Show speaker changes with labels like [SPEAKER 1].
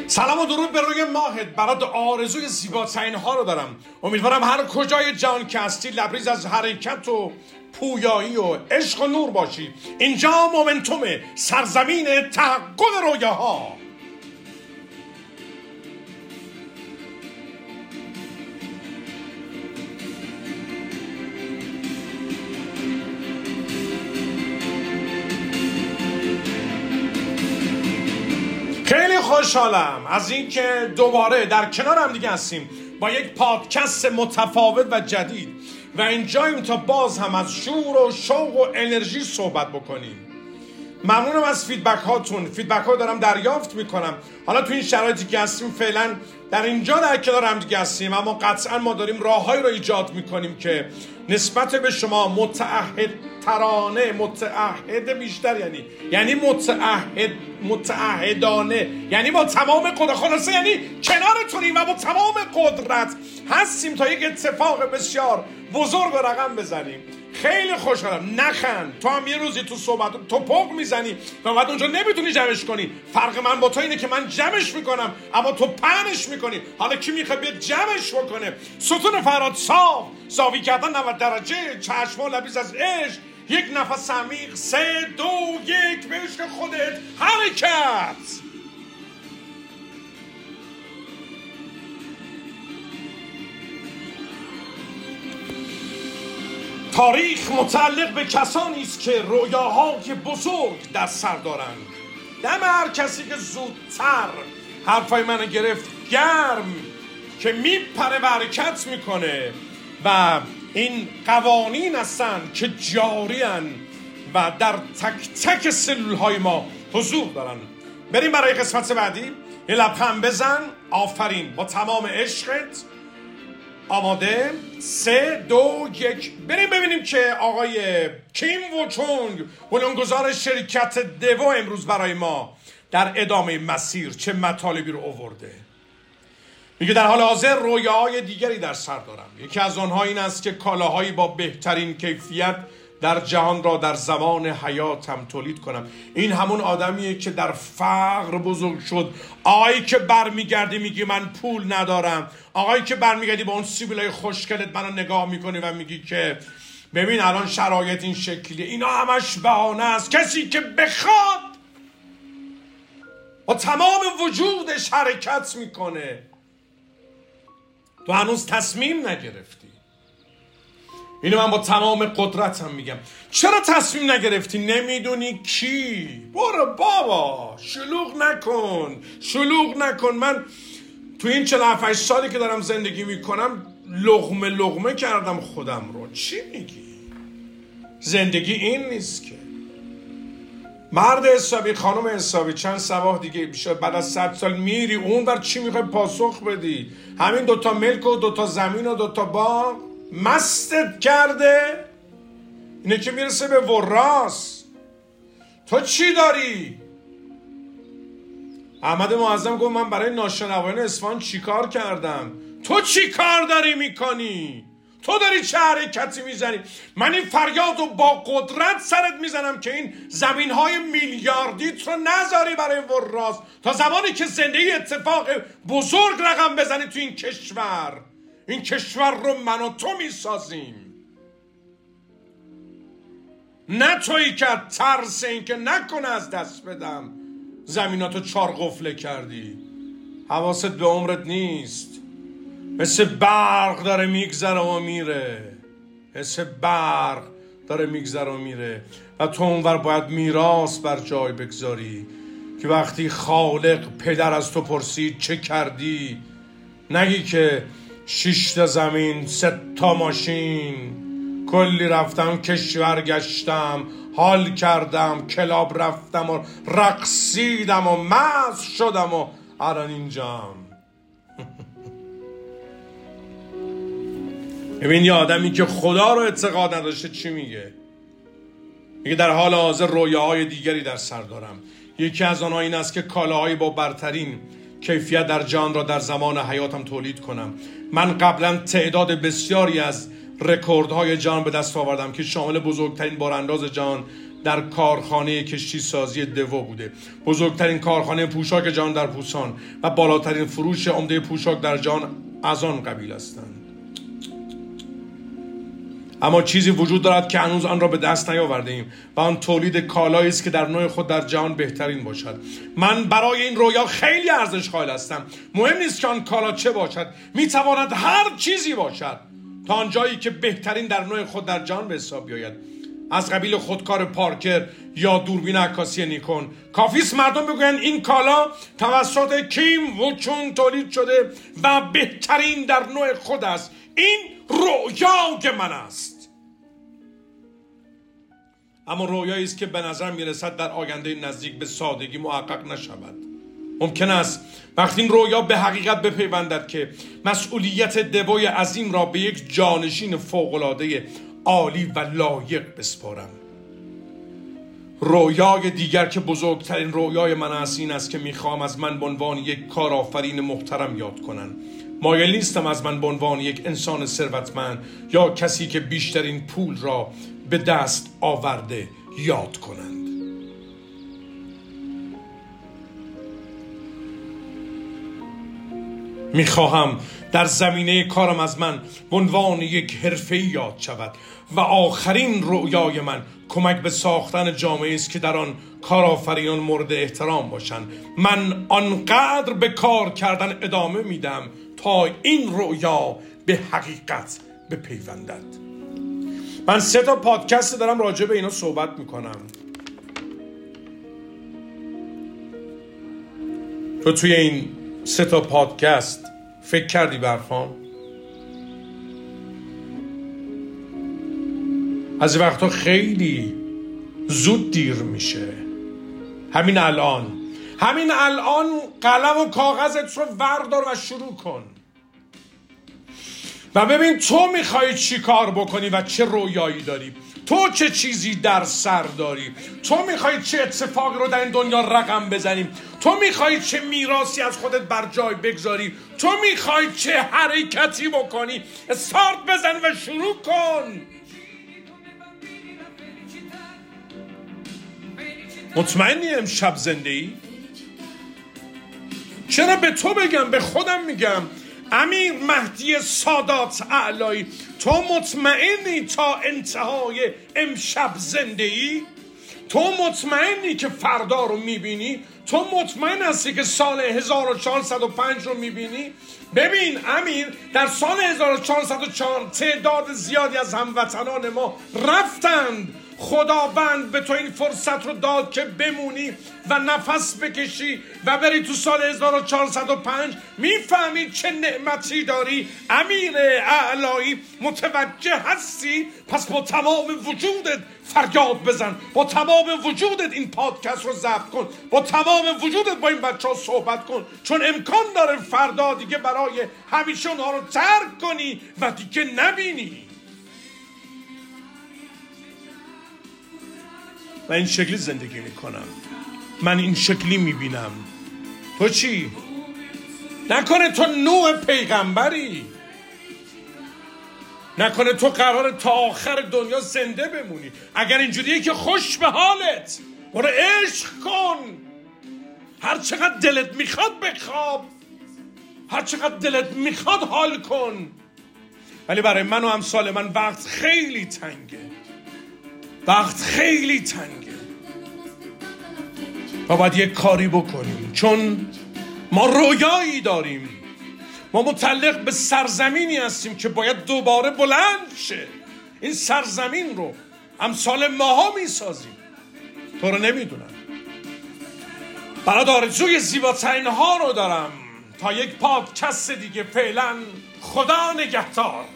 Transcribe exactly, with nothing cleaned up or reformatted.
[SPEAKER 1] سلام و درود به روی ماهت. برات آرزوی زیباترین ها رو دارم. امیدوارم هر کجای جهان که هستی لبریز از حرکت و پویایی و عشق و نور باشی. اینجا مومنتوم، سرزمین تحقق رویاها. خیلی خوشحالم از اینکه دوباره در کنار هم دیگه هستیم با یک پادکست متفاوت و جدید و اینجاییم تا باز هم از شور و شوق و انرژی صحبت بکنیم. ممنونم از فیدبک هاتون. فیدبک ها دارم دریافت میکنم. حالا تو این شرایطی که هستیم فعلا در اینجا در کنار هم دیگه هستیم، اما قطعا ما داریم راههایی رو ایجاد میکنیم که نسبت به شما متعهد ترانه متعهد بیشتر یعنی یعنی متعهد متعهدانه یعنی با تمام قدرت، خلاصه یعنی کنارتونیم و با تمام قدرت هستیم تا یک اتفاق بسیار بزرگ و رقم بزنیم. خیلی خوشحالم. نخند، تو هم یه روزی تو صحبت تو پق میزنی و بعد اونجا نمیتونی جمعش کنی. فرق من با تو اینه که من جمعش میکنم اما تو پنش میکنی. حالا کی میخواد بیاد جمعش بکنه؟ ستون فراد صاف، صافی کردن نود درجه، چشما لبریز از عشق، یک نفس عمیق، سه دو یک، به عشق خودت حرکت. تاریخ متعلق به کسانی است که رویاهای بزرگ در سر دارند. دم هر کسی که زودتر حرفای منو گرفت گرم که میپره و حرکت میکنه و این قوانین هستن که جاری هن و در تک تک سلول های ما حضور دارن. بریم برای قسمت بعدی. یه لبخند بزن. آفرین. با تمام عشقت. آماده؟ سه دو یک. بریم ببینیم که آقای کیم و چونگ، بنیانگذار شرکت دیو، امروز برای ما در ادامه مسیر چه مطالبی رو آورده. میگه در حال حاضر رویاهای دیگری در سر دارم. یکی از آنها این است که کالاهایی با بهترین کیفیت در جهان را در زمان حیاتم تولید کنم. این همون آدمیه که در فقر بزرگ شد. آقایی که برمیگردی میگی من پول ندارم. آقایی که برمیگردی با اون سیبیلای خوشگلت منو نگاه میکنی و میگی که ببین الان شرایط این شکلیه. اینا همش بهانه است. کسی که بخواد با تمام وجودش حرکت میکنه. تو هنوز تصمیم نگرفتی. اینو من با تمام قدرتم میگم. چرا تصمیم نگرفتی؟ نمیدونی کی؟ برو بابا، شلوغ نکن شلوغ نکن. من تو این چهل و هفت سالی که دارم زندگی میکنم لقمه لقمه کردم خودم رو. چی میگی؟ زندگی این نیست که. مرد حسابی، خانم حسابی، چند صباح دیگه بیشه بعد از صد سال میری اون بر چی میخوای پاسخ بدی؟ همین دوتا ملک و دوتا زمین و دوتا باغ مستت کرده؟ اینه که میرسه به وراس. تو چی داری؟ احمد معظم گفت من برای ناشنوایان اصفهان چی کار کردم؟ تو چی کار داری میکنی؟ تو داری چه حرکتی میزنی؟ من این فریاد رو با قدرت سرت میزنم که این زمین های میلیاردیت رو نذاری برای وراس تا زمانی که زندگی اتفاق بزرگ رقم بزنی تو این کشور. این کشور رو من و تو میسازیم، نه تویی که ترس این که نکنه از دست بدم زمیناتو چار قفله کردی. حواست به عمرت نیست. مثل برق داره میگذره و میره. مثل برق داره میگذره و میره و تو اونور باید میراث بر جای بگذاری که وقتی خالق پدر از تو پرسید چه کردی، نگی که شش تا زمین، سه تا ماشین، کلی رفتم کشور گشتم، حال کردم، کلاب رفتم و رقصیدم و مست شدم و الان اینجام. ببین یه آدمی که خدا رو اعتقاد نداشته چی میگه؟ میگه در حال حاضر رویاهای دیگری در سر دارم. یکی از آنها این است که کالاهایی با برترین کیفیت در جهان را در زمان حیاتم تولید کنم. من قبلا تعداد بسیاری از رکوردهای جهان به دست آوردم که شامل بزرگترین بارانداز جهان در کارخانه کشتی سازی دو بوده، بزرگترین کارخانه پوشاک جهان در پوسان و بالاترین فروش عمده پوشاک در جهان از آن قبیل هستند. اما چیزی وجود دارد که هنوز آن را به دست نیاورده ایم و آن تولید کالایی است که در نوع خود در جهان بهترین باشد. من برای این رویا خیلی ارزش قائل هستم. مهم نیست که آن کالا چه باشد، میتواند هر چیزی باشد تا آنجایی که بهترین در نوع خود در جهان به حساب بیاید. از قبیل خودکار پارکر یا دوربین عکاسی نیکون. کافیست مردم بگویند این کالا توسط کیم وچون تولید شده و بهترین در نوع خود است. این رویای من است. اما رویایی است که به نظر میرسد در آینده نزدیک به سادگی محقق نشود. ممکن است وقتی این رویا به حقیقت بپیوندد که مسئولیت دبوی عظیم را به یک جانشین فوق‌العاده عالی و لایق بسپارم. رویای دیگر که بزرگترین رویای من است این است که میخوام از من به عنوان یک کارآفرین محترم یاد کنن. مایل نیستم از من به عنوان یک انسان ثروتمند یا کسی که بیشترین پول را به دست آورده یاد کنند. میخواهم در زمینه کارم از من به عنوان یک حرفه‌ای یاد شود و آخرین رویای من کمک به ساختن جامعه است که در آن کارآفرینان مورد احترام باشند. من آنقدر به کار کردن ادامه میدم تا این رویا به حقیقت بپیوندد. من سه تا پادکست دارم راجع به اینا صحبت میکنم. تو توی این سه تا پادکست فکر کردی برفان؟ از وقتا خیلی زود دیر میشه. همین الان همین الان قلم و کاغذت رو وردار و شروع کن و ببین تو میخوای چی کار بکنی و چه رویایی داری. تو چه چیزی در سر داری. تو میخوای چه اتفاقی رو در این دنیا رقم بزنی. تو میخوای چه میراثی از خودت بر جای بگذاری. تو میخوای چه حرکتی بکنی. استارت بزن و شروع کن. مطمئنی امشب زنده ای؟ چرا به تو بگم؟ به خودم میگم. امیر مهدی سادات اعلایی، تو مطمئنی تا انتهای امشب زنده ای؟ تو مطمئنی که فردا رو میبینی؟ تو مطمئن هستی که سال هزار و چهارصد و پنج رو میبینی؟ ببین امیر، در سال هزار و چهارصد و چهار تعداد زیادی از هموطنان ما رفتند. خداوند به تو این فرصت رو داد که بمونی و نفس بکشی و بری تو سال هزار و چهارصد و پنج. میفهمی چه نعمتی داری؟ امیر اعلایی، متوجه هستی؟ پس با تمام وجودت فریاد بزن، با تمام وجودت این پادکست رو ضبط کن، با تمام وجودت با این بچه ها صحبت کن، چون امکان داره فردا دیگه برای همیشه اونها رو ترک کنی و دیگه نبینی. من این شکلی زندگی میکنم، من این شکلی میبینم. تو چی؟ نکنه تو نوح پیغمبری؟ نکنه تو قراره تا آخر دنیا زنده بمونی؟ اگر اینجوریه که خوش به حالت، برو عشق کن، هر چقدر دلت میخواد بخواب، هر چقدر دلت میخواد حال کن. ولی برای من و امثال من وقت خیلی تنگه، وقت خیلی تنگه و باید یک کاری بکنیم، چون ما رویایی داریم. ما متعلق به سرزمینی هستیم که باید دوباره بلند شه. این سرزمین رو امثال ماها میسازیم. تو رو نمیدونم. برات آرزوی زیباترین ها رو دارم. تا یک پادکست دیگه، فعلا خدا نگهدار.